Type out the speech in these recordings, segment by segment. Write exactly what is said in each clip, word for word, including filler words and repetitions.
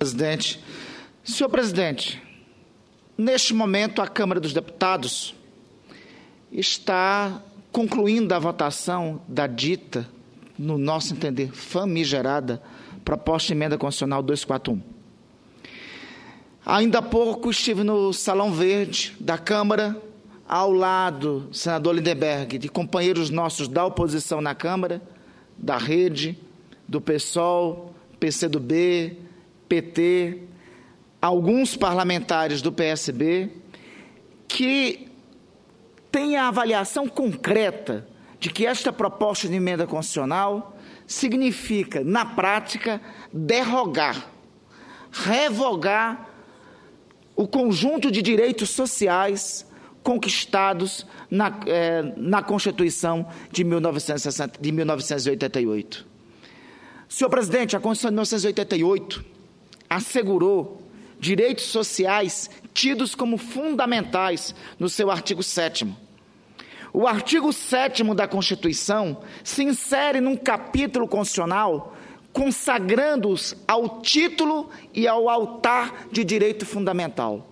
Presidente. Senhor presidente, neste momento a Câmara dos Deputados está concluindo a votação da dita, no nosso entender, famigerada proposta de emenda constitucional duzentos e quarenta e um. Ainda há pouco estive no Salão Verde da Câmara, ao lado do senador Lindenberg, de companheiros nossos da oposição na Câmara, da Rede, do PSOL, P C do B, P T, alguns parlamentares do P S B, que têm a avaliação concreta de que esta proposta de emenda constitucional significa, na prática, derrogar, revogar o conjunto de direitos sociais conquistados na, eh, na Constituição de mil novecentos e sessenta, de mil novecentos e oitenta e oito. Senhor presidente, a Constituição de mil novecentos e oitenta e oito assegurou direitos sociais tidos como fundamentais no seu artigo sétimo. O artigo sétimo da Constituição se insere num capítulo constitucional consagrando-os ao título e ao altar de direito fundamental.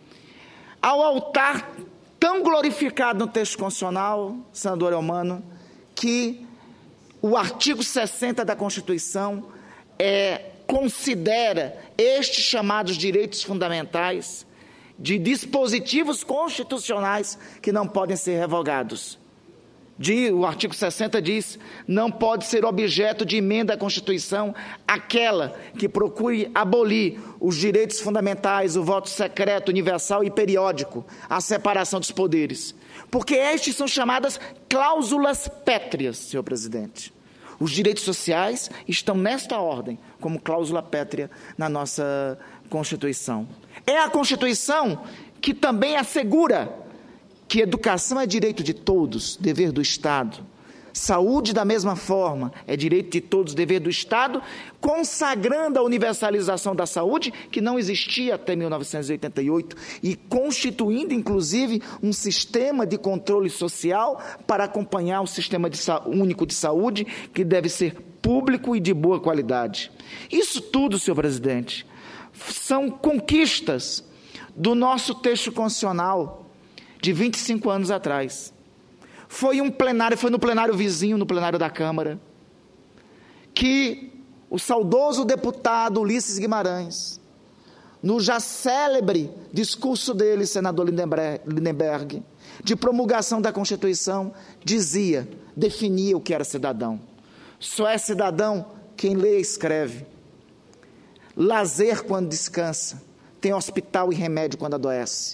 Ao altar tão glorificado no texto constitucional, senador Eumano, que o artigo sessenta da Constituição é, considera estes chamados direitos fundamentais de dispositivos constitucionais que não podem ser revogados. De, o artigo sessenta diz, não pode ser objeto de emenda à Constituição aquela que procure abolir os direitos fundamentais, o voto secreto, universal e periódico, a separação dos poderes. Porque estes são chamadas cláusulas pétreas, senhor presidente. Os direitos sociais estão nesta ordem, como cláusula pétrea na nossa Constituição. É a Constituição que também assegura que educação é direito de todos, dever do Estado. Saúde, da mesma forma, é direito de todos, dever do Estado, consagrando a universalização da saúde, que não existia até mil novecentos e oitenta e oito, e constituindo, inclusive, um sistema de controle social para acompanhar o sistema de único de saúde, que deve ser público e de boa qualidade. Isso tudo, senhor presidente, são conquistas do nosso texto constitucional de vinte e cinco anos atrás. Foi um plenário, foi no plenário vizinho, no plenário da Câmara, que o saudoso deputado Ulisses Guimarães, no já célebre discurso dele, senador Lindenberg, de promulgação da Constituição, dizia, definia o que era cidadão. Só é cidadão quem lê e escreve. Lazer quando descansa, tem hospital e remédio quando adoece.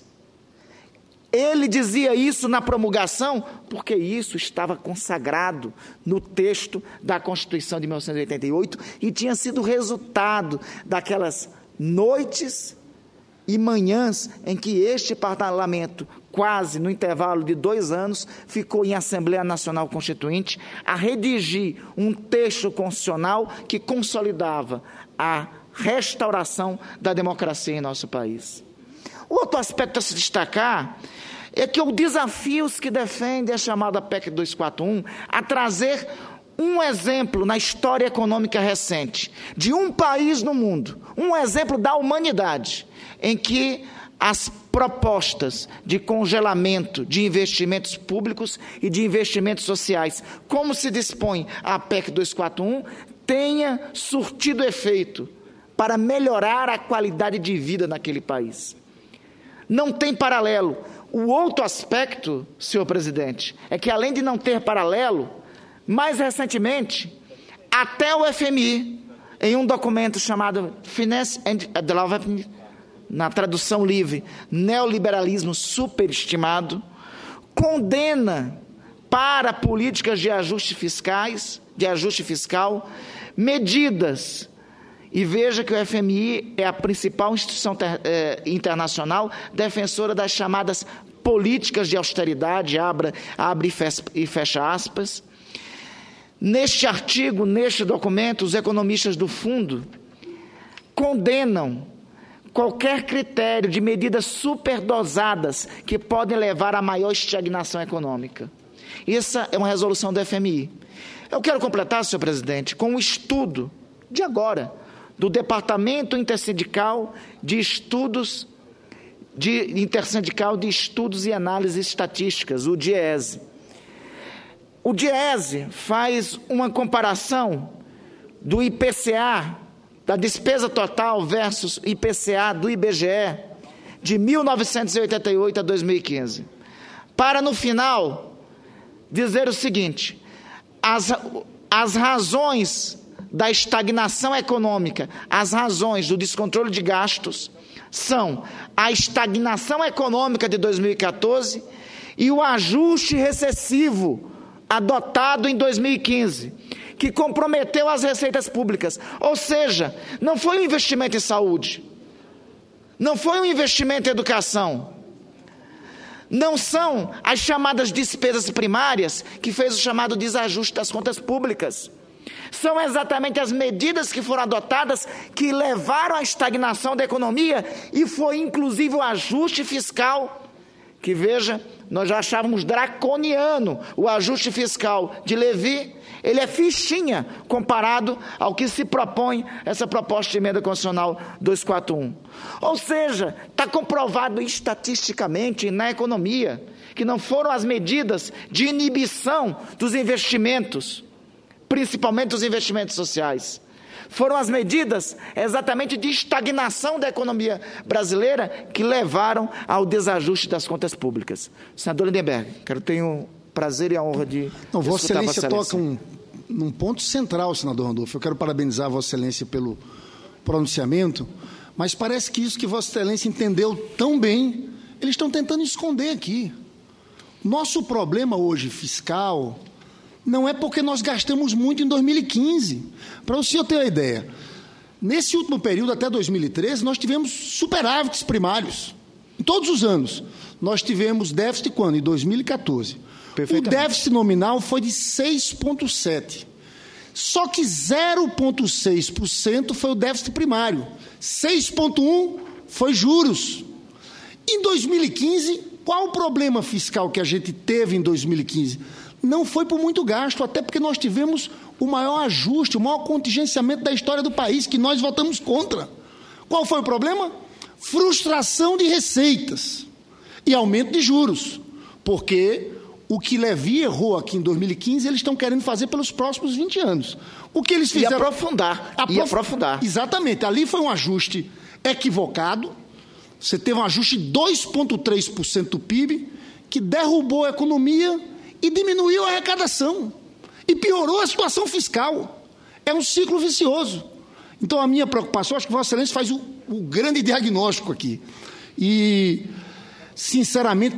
Ele dizia isso na promulgação, porque isso estava consagrado no texto da Constituição de mil novecentos e oitenta e oito e tinha sido resultado daquelas noites e manhãs em que este parlamento, quase no intervalo de dois anos, ficou em Assembleia Nacional Constituinte a redigir um texto constitucional que consolidava a restauração da democracia em nosso país. O outro aspecto a se destacar é que o desafio que defende a chamada P E C duzentos e quarenta e um a trazer um exemplo na história econômica recente de um país no mundo, um exemplo da humanidade, em que as propostas de congelamento de investimentos públicos e de investimentos sociais, como se dispõe a P E C duzentos e quarenta e um, tenha surtido efeito para melhorar a qualidade de vida naquele país. Não tem paralelo. O outro aspecto, senhor presidente, é que além de não ter paralelo, mais recentemente, até o F M I, em um documento chamado Finance and Development, na tradução livre, neoliberalismo superestimado, condena para políticas de ajuste fiscais, de ajuste fiscal, medidas. E veja que o F M I é a principal instituição ter, eh, internacional defensora das chamadas políticas de austeridade, abre, abre e fecha aspas. Neste artigo, neste documento, os economistas do fundo condenam qualquer critério de medidas superdosadas que podem levar a maior estagnação econômica. Essa é uma resolução do F M I. Eu quero completar, senhor presidente, com um estudo de agora, do Departamento Intersindical de Estudos de Intersindical de Estudos e Análises Estatísticas, o DIEESE. O DIEESE faz uma comparação do I P C A, da despesa total versus I P C A do I B G E, de mil novecentos e oitenta e oito a dois mil e quinze, para no final dizer o seguinte: as, as razões da estagnação econômica, as razões do descontrole de gastos são a estagnação econômica de dois mil e quatorze e o ajuste recessivo adotado em dois mil e quinze, que comprometeu as receitas públicas. Ou seja, não foi um investimento em saúde, não foi um investimento em educação, não são as chamadas despesas primárias que fez o chamado desajuste das contas públicas. São exatamente as medidas que foram adotadas que levaram à estagnação da economia e foi inclusive o ajuste fiscal, que veja, nós já achávamos draconiano o ajuste fiscal de Levi, ele é fichinha comparado ao que se propõe essa proposta de emenda constitucional duzentos e quarenta e um. Ou seja, está comprovado estatisticamente na economia que não foram as medidas de inibição dos investimentos, principalmente os investimentos sociais, foram as medidas exatamente de estagnação da economia brasileira que levaram ao desajuste das contas públicas. Senador Lindenberg, quero ter o prazer e a honra de Não, Vossa Excelência, Vossa Excelência toca um, num ponto central, senador Randolfo. Eu quero parabenizar a Vossa Excelência pelo pronunciamento, mas parece que isso que Vossa Excelência entendeu tão bem, eles estão tentando esconder aqui. Nosso problema hoje fiscal não é porque nós gastamos muito em dois mil e quinze. Para o senhor ter uma ideia, nesse último período, até dois mil e treze, nós tivemos superávites primários. Em todos os anos. Nós tivemos déficit quando? Em dois mil e quatorze. O déficit nominal foi de seis vírgula sete por cento. Só que zero vírgula seis por cento foi o déficit primário. seis vírgula um por cento foi juros. Em dois mil e quinze, qual o problema fiscal que a gente teve em dois mil e quinze? Não foi por muito gasto, até porque nós tivemos o maior ajuste, o maior contingenciamento da história do país, que nós votamos contra. Qual foi o problema? Frustração de receitas e aumento de juros, porque o que Levi errou aqui em dois mil e quinze, eles estão querendo fazer pelos próximos vinte anos. O que eles fizeram... E aprofundar. Aprof... E aprofundar. Exatamente. Ali foi um ajuste equivocado. Você teve um ajuste de dois vírgula três por cento do P I B, que derrubou a economia e diminuiu a arrecadação, e piorou a situação fiscal. É um ciclo vicioso. Então, a minha preocupação, acho que Vossa Excelência faz o, o grande diagnóstico aqui. E, sinceramente,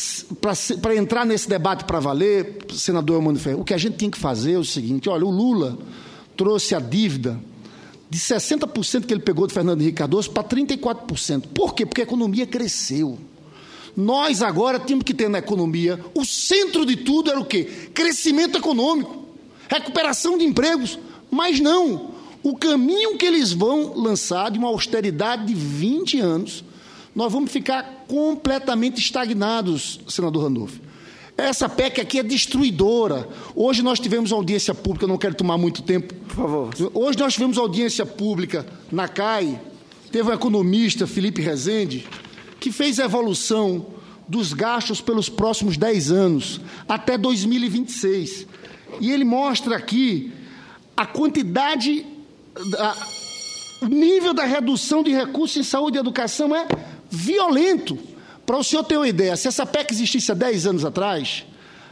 para entrar nesse debate para valer, senador Eumano Ferreira, o que a gente tem que fazer é o seguinte: olha, o Lula trouxe a dívida de sessenta por cento que ele pegou do Fernando Henrique Cardoso para trinta e quatro por cento. Por quê? Porque a economia cresceu. Nós agora temos que ter na economia, o centro de tudo era o quê? Crescimento econômico, recuperação de empregos, mas não. O caminho que eles vão lançar de uma austeridade de vinte anos, nós vamos ficar completamente estagnados, senador Randolfo. Essa P E C aqui é destruidora. Hoje nós tivemos audiência pública, eu não quero tomar muito tempo. Por favor. Hoje nós tivemos audiência pública na C A I, teve um economista, Felipe Rezende, que fez a evolução dos gastos pelos próximos dez anos, até dois mil e vinte e seis. E ele mostra aqui a quantidade, a, o nível da redução de recursos em saúde e educação é violento. Para o senhor ter uma ideia, se essa P E C existisse há dez anos atrás,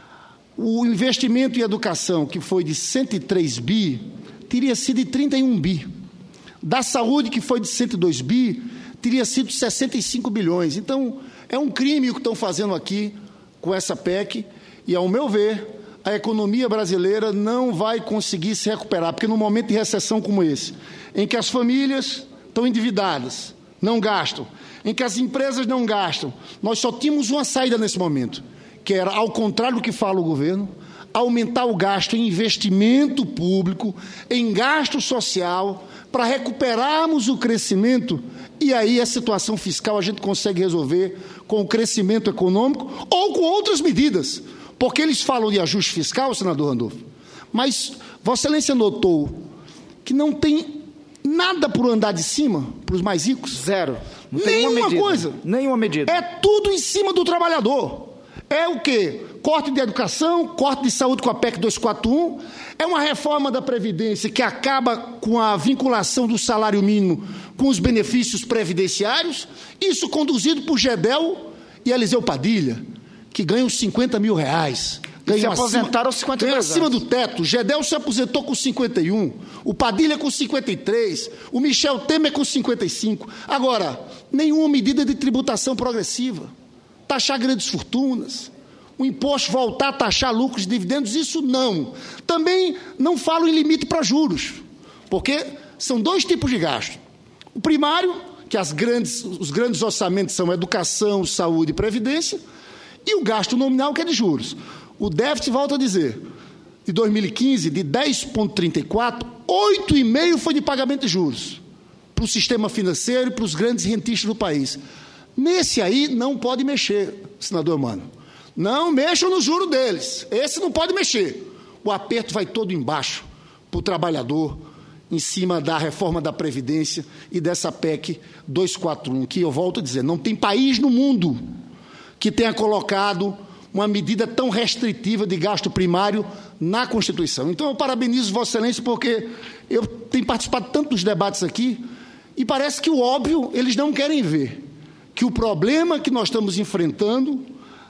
o investimento em educação, que foi de cento e três bi, teria sido de trinta e um bi. Da saúde, que foi de cento e dois bi, teria sido sessenta e cinco bilhões. Então, é um crime o que estão fazendo aqui com essa P E C, e, ao meu ver, a economia brasileira não vai conseguir se recuperar, porque num momento de recessão como esse, em que as famílias estão endividadas, não gastam, em que as empresas não gastam, nós só tínhamos uma saída nesse momento, que era, ao contrário do que fala o governo, aumentar o gasto em investimento público, em gasto social, para recuperarmos o crescimento, e aí a situação fiscal a gente consegue resolver com o crescimento econômico ou com outras medidas, porque eles falam de ajuste fiscal, senador Randolfo, mas Vossa Excelência notou que não tem Nada por andar de cima, para os mais ricos? Zero. Não tem nenhuma medida. coisa. Nenhuma medida. É tudo em cima do trabalhador. É o quê? Corte de educação, corte de saúde com a P E C duzentos e quarenta e um, é uma reforma da Previdência que acaba com a vinculação do salário mínimo com os benefícios previdenciários, isso conduzido por Gedel e Eliseu Padilha, que ganham cinquenta mil reais. Se aposentaram aos cinquenta e dois anos. Acima do teto. Gedel se aposentou com cinquenta e um, o Padilha com cinquenta e três, o Michel Temer com cinquenta e cinco. Agora, nenhuma medida de tributação progressiva. Taxar grandes fortunas, o imposto voltar a taxar lucros e dividendos, isso não. Também não falo em limite para juros, porque são dois tipos de gasto. O primário, que as grandes, os grandes orçamentos são educação, saúde e previdência, e o gasto nominal, que é de juros. O déficit, volto a dizer, de dois mil e quinze, de dez vírgula trinta e quatro, oito vírgula cinco por cento foi de pagamento de juros para o sistema financeiro e para os grandes rentistas do país. Nesse aí não pode mexer, senador Mano. Não mexam no juro deles. Esse não pode mexer. O aperto vai todo embaixo para o trabalhador, em cima da reforma da Previdência e dessa P E C duzentos e quarenta e um, que eu volto a dizer, não tem país no mundo que tenha colocado uma medida tão restritiva de gasto primário na Constituição. Então, eu parabenizo Vossa Excelência, porque eu tenho participado tanto dos debates aqui e parece que o óbvio eles não querem ver, que o problema que nós estamos enfrentando,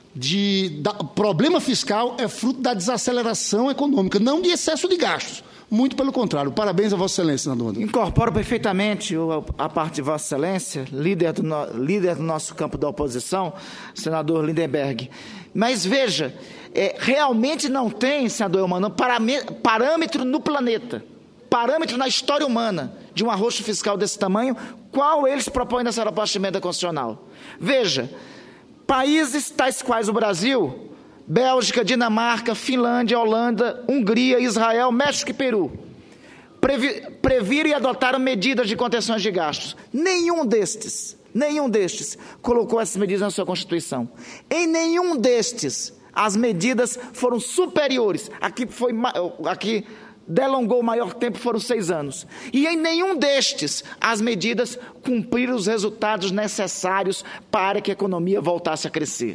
de, da, problema fiscal, é fruto da desaceleração econômica, não de excesso de gastos. Muito pelo contrário. Parabéns a Vossa Excelência, senador. Incorporo perfeitamente a parte de Vossa Excelência, líder do, no, líder do nosso campo da oposição, senador Lindenberg. Mas veja, é, realmente não tem, senador Eumano, parâmetro no planeta, parâmetro na história humana de um arroxo fiscal desse tamanho, qual eles propõem nessa proposta de emenda constitucional. Veja, países tais quais o Brasil, Bélgica, Dinamarca, Finlândia, Holanda, Hungria, Israel, México e Peru, previ, previram e adotaram medidas de contenções de gastos. Nenhum destes, nenhum destes colocou essas medidas na sua Constituição. Em nenhum destes, as medidas foram superiores. Aqui foi, aqui delongou o maior tempo, foram seis anos. E em nenhum destes, as medidas cumpriram os resultados necessários para que a economia voltasse a crescer.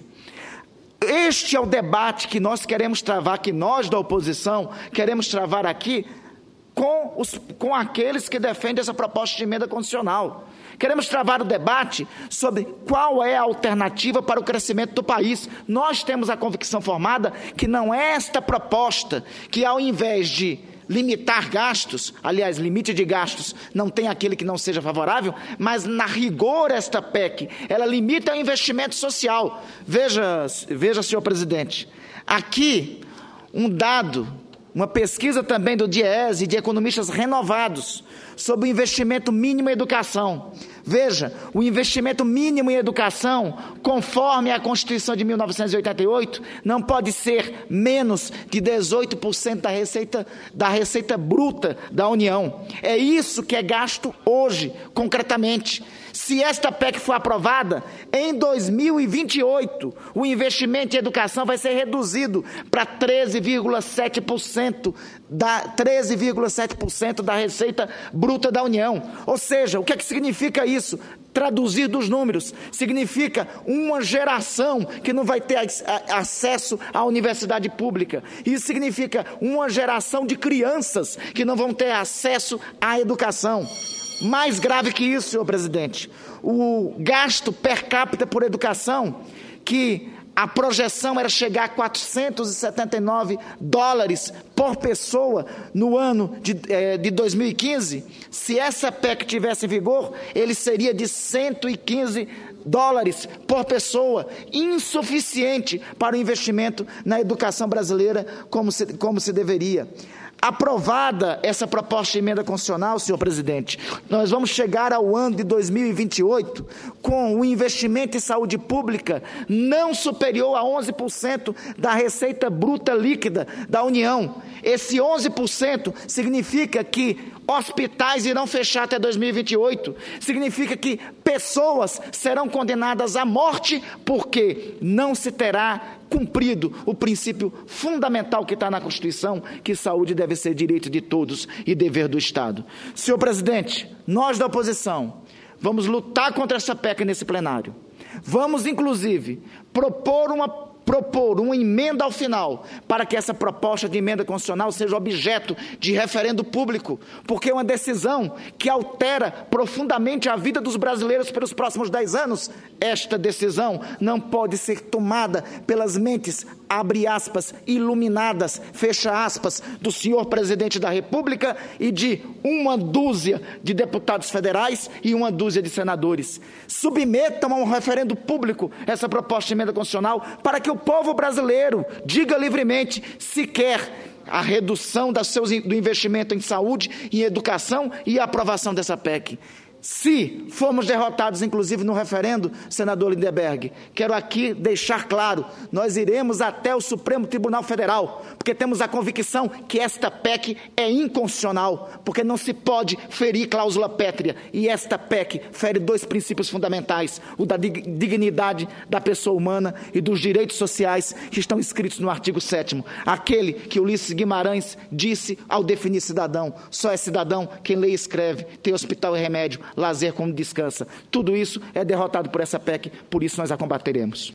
Este é o debate que nós queremos travar, que nós da oposição queremos travar aqui com, os, com aqueles que defendem essa proposta de emenda constitucional. Queremos travar o debate sobre qual é a alternativa para o crescimento do país. Nós temos a convicção formada que não é esta proposta que, ao invés de limitar gastos, aliás, limite de gastos, não tem aquele que não seja favorável, mas, na rigor, esta P E C, ela limita o investimento social. Veja, veja, senhor presidente, aqui, um dado, uma pesquisa também do DIEESE e de economistas renovados sobre o investimento mínimo em educação. Veja, o investimento mínimo em educação, conforme a Constituição de mil novecentos e oitenta e oito, não pode ser menos de dezoito por cento da receita, da receita bruta da União. É isso que é gasto hoje, concretamente. Se esta P E C for aprovada, em dois mil e vinte e oito, o investimento em educação vai ser reduzido para treze vírgula sete por cento da, treze vírgula sete por cento da receita bruta da União. Ou seja, o que é que significa isso? Traduzir dos números, significa uma geração que não vai ter acesso à universidade pública. Isso significa uma geração de crianças que não vão ter acesso à educação. Mais grave que isso, senhor presidente, o gasto per capita por educação, que a projeção era chegar a quatrocentos e setenta e nove dólares por pessoa no ano de, eh, de dois mil e quinze, se essa P E C tivesse em vigor, ele seria de cento e quinze dólares por pessoa, insuficiente para o investimento na educação brasileira como se, como se deveria. Aprovada essa proposta de emenda constitucional, senhor presidente, nós vamos chegar ao ano de dois mil e vinte e oito com o investimento em saúde pública não superior a onze por cento da receita bruta líquida da União. Esse onze por cento significa que hospitais irão fechar até dois mil e vinte e oito, significa que pessoas serão condenadas à morte porque não se terá cumprido o princípio fundamental que está na Constituição, que saúde deve ser direito de todos e dever do Estado. Senhor presidente, nós da oposição vamos lutar contra essa P E C nesse plenário. Vamos, inclusive, propor uma propor uma emenda ao final, para que essa proposta de emenda constitucional seja objeto de referendo público, porque é uma decisão que altera profundamente a vida dos brasileiros pelos próximos dez anos. Esta decisão não pode ser tomada pelas mentes, abre aspas, iluminadas, fecha aspas, do senhor presidente da República e de uma dúzia de deputados federais e uma dúzia de senadores. Submetam a um referendo público essa proposta de emenda constitucional para que o povo brasileiro diga livremente se quer a redução das seus, do investimento em saúde, em educação e a aprovação dessa P E C. Se formos derrotados, inclusive, no referendo, senador Lindenberg, quero aqui deixar claro, nós iremos até o Supremo Tribunal Federal, porque temos a convicção que esta P E C é inconstitucional, porque não se pode ferir cláusula pétrea, e esta P E C fere dois princípios fundamentais, o da dignidade da pessoa humana e dos direitos sociais que estão escritos no artigo sétimo, aquele que Ulisses Guimarães disse ao definir cidadão: só é cidadão quem lê e escreve, tem hospital e remédio, lazer como descansa. Tudo isso é derrotado por essa P E C, por isso nós a combateremos.